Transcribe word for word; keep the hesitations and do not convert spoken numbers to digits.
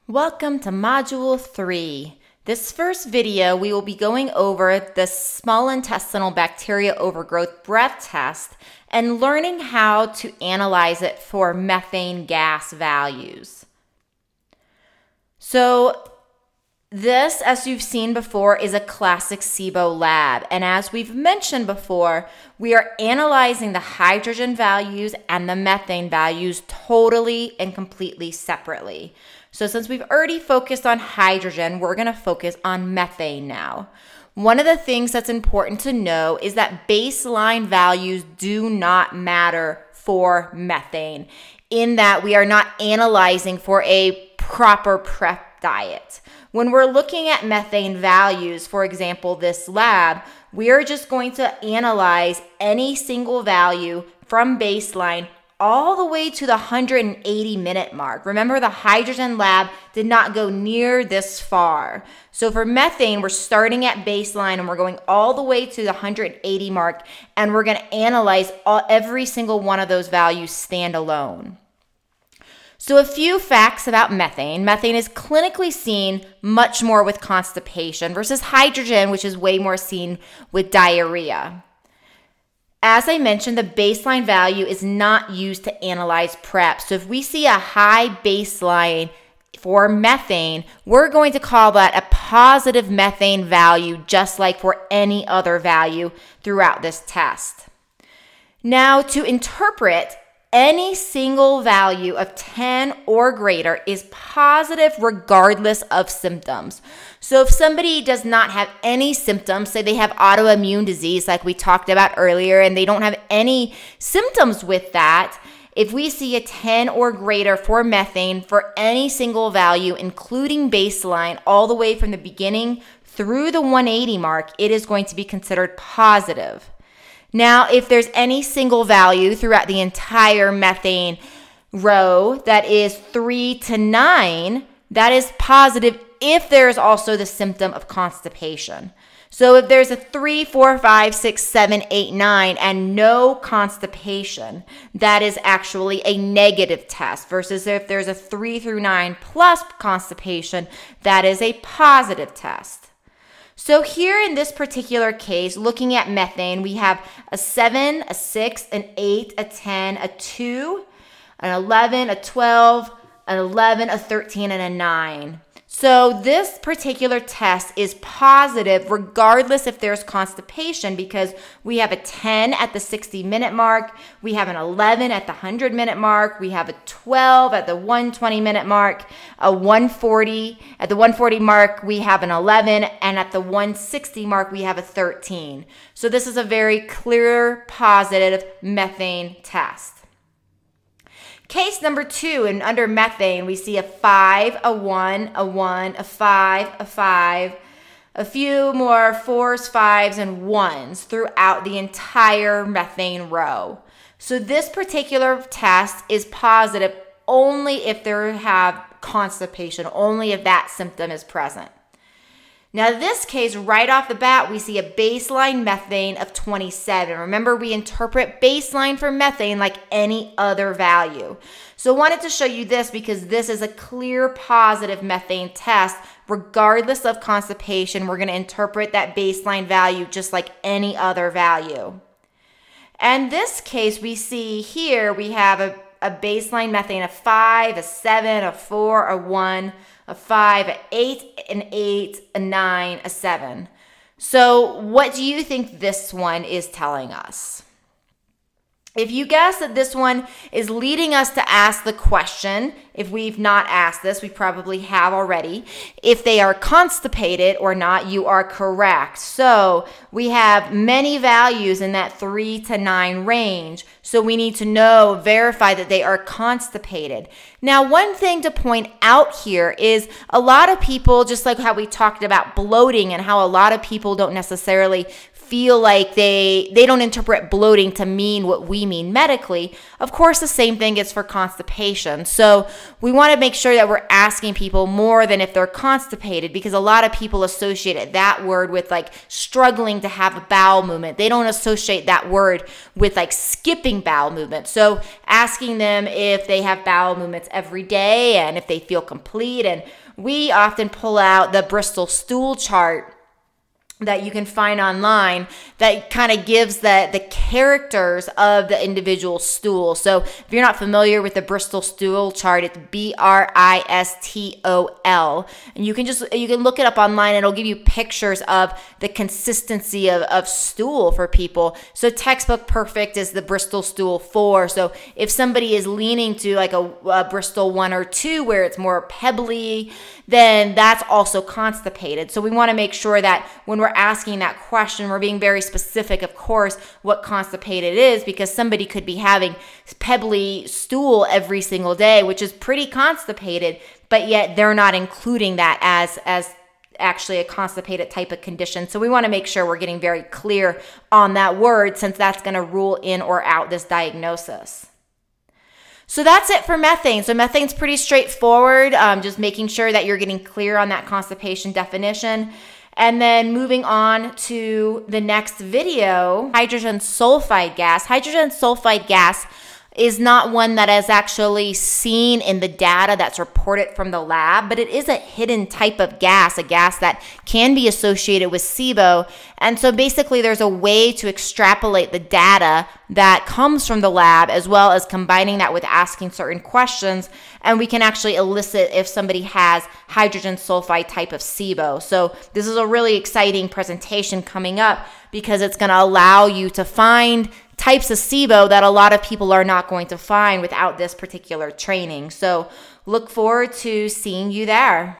Welcome to Module three. This first video, we will be going over the small intestinal bacteria overgrowth breath test and learning how to analyze it for methane gas values. So this, as you've seen before, is a classic SIBO lab. And as we've mentioned before, we are analyzing the hydrogen values and the methane values totally and completely separately. So since we've already focused on hydrogen, we're going to focus on methane now. One of the things that's important to know is that baseline values do not matter for methane, in that we are not analyzing for a proper prep diet. When we're looking at methane values, for example, this lab, we are just going to analyze any single value from baseline all the way to the one hundred eighty minute mark. Remember, the hydrogen lab did not go near this far. So for methane, we're starting at baseline and we're going all the way to the one hundred eighty mark, and we're going to analyze all, every single one of those values standalone. So a few facts about methane. Methane is clinically seen much more with constipation versus hydrogen, which is way more seen with diarrhea. As I mentioned, the baseline value is not used to analyze PrEP. So if we see a high baseline for methane, we're going to call that a positive methane value, just like for any other value throughout this test. Now, to interpret, any single value of ten or greater is positive regardless of symptoms. So if somebody does not have any symptoms, say they have autoimmune disease like we talked about earlier, and they don't have any symptoms with that, if we see a ten or greater for methane for any single value, including baseline, all the way from the beginning through the one hundred eighty mark, it is going to be considered positive. Now, if there's any single value throughout the entire methane row that is three to nine, that is positive if there's also the symptom of constipation. So if there's a three, four, five, six, seven, eight, nine, and no constipation, that is actually a negative test, versus if there's a three through nine plus constipation, that is a positive test. So here in this particular case, looking at methane, we have a seven, a six, an eight, a ten, a two, an eleven, a twelve, an eleven, a thirteen, and a nine. So this particular test is positive regardless if there's constipation, because we have a ten at the sixty minute mark, we have an eleven at the one hundred minute mark, we have a twelve at the one hundred twenty minute mark, a one hundred forty at the one hundred forty mark, we have an eleven, and at the one hundred sixty mark, we have a thirteen. So this is a very clear positive methane test. Case number two, and under methane, we see a five, a one, a one, a five, a five, a few more fours, fives, and ones throughout the entire methane row. So this particular test is positive only if they have constipation, only if that symptom is present. Now, in this case, right off the bat, we see a baseline methane of twenty-seven. Remember, we interpret baseline for methane like any other value. So I wanted to show you this because this is a clear positive methane test. Regardless of constipation, we're going to interpret that baseline value just like any other value. And this case, we see here, we have a, a baseline methane of five, a seven, a four, a one, a five, an eight, an eight, a nine, a seven. So what do you think this one is telling us? If you guess that this one is leading us to ask the question, if we've not asked this, we probably have already, if they are constipated or not, you are correct. So we have many values in that three to nine range. So we need to know, verify that they are constipated. Now, one thing to point out here is a lot of people, just like how we talked about bloating and how a lot of people don't necessarily feel like they they don't interpret bloating to mean what we mean medically. Of course, the same thing is for constipation. So we want to make sure that we're asking people more than if they're constipated, because a lot of people associate that word with like struggling to have a bowel movement. They don't associate that word with like skipping bowel movement. So asking them if they have bowel movements every day and if they feel complete. And we often pull out the Bristol stool chart that you can find online that kind of gives the, the characters of the individual stool. So if you're not familiar with the Bristol stool chart, it's B R I S T O L. And you can just, you can look it up online. It'll give you pictures of the consistency of, of stool for people. So textbook perfect is the Bristol stool four. So if somebody is leaning to like a, a Bristol one or two where it's more pebbly, then that's also constipated. So we want to make sure that when we're asking that question, we're being very specific, of course, what constipated is, because somebody could be having pebbly stool every single day, which is pretty constipated, but yet they're not including that as as actually a constipated type of condition. So we want to make sure we're getting very clear on that word, since that's going to rule in or out this diagnosis. So that's it for methane. So methane's pretty straightforward, um, just making sure that you're getting clear on that constipation definition. And then moving on to the next video, hydrogen sulfide gas. Hydrogen sulfide gas is not one that is actually seen in the data that's reported from the lab, but it is a hidden type of gas, a gas that can be associated with SIBO. And so basically there's a way to extrapolate the data that comes from the lab, as well as combining that with asking certain questions, and we can actually elicit if somebody has hydrogen sulfide type of SIBO. So this is a really exciting presentation coming up, because it's going to allow you to find types of SIBO that a lot of people are not going to find without this particular training. So look forward to seeing you there.